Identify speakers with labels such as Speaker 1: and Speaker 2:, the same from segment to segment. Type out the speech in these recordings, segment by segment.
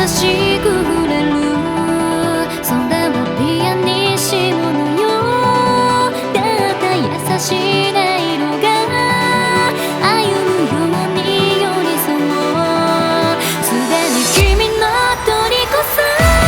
Speaker 1: しく触れる、それはピアニッシモのよ。たった優しい音色が歩むように寄り添う、すでに君の虜さ。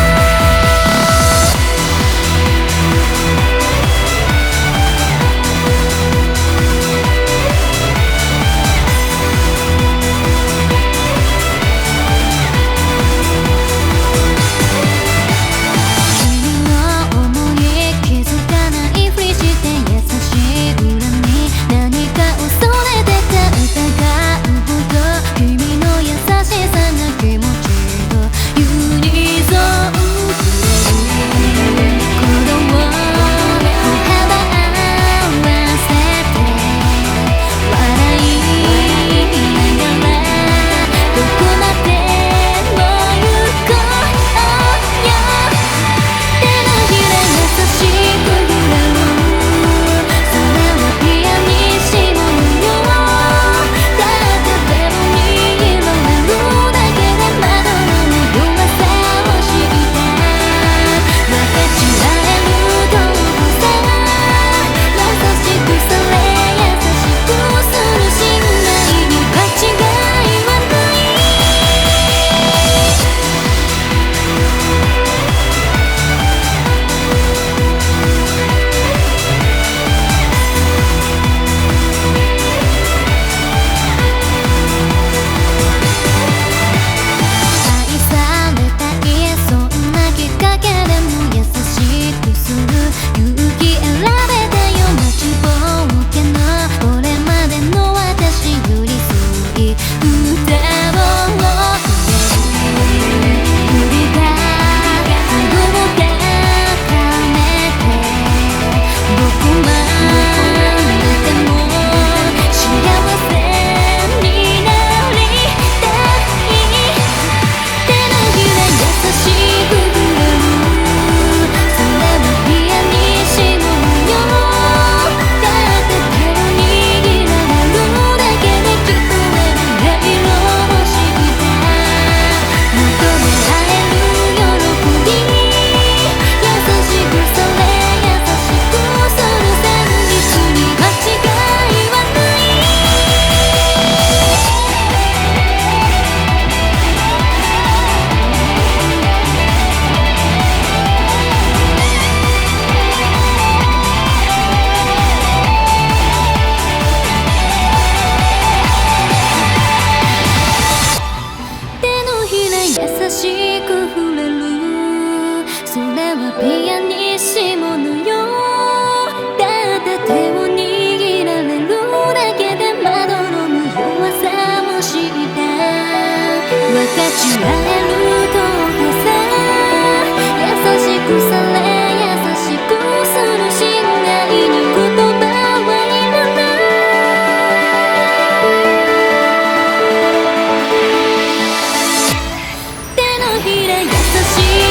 Speaker 1: 優しく触れる、それはピアニッシモのよ。たった手を握られるだけでまどろむ弱さも知った。分かち合える尊さ、優しくされ優しくする信頼に言葉はいらない。優しい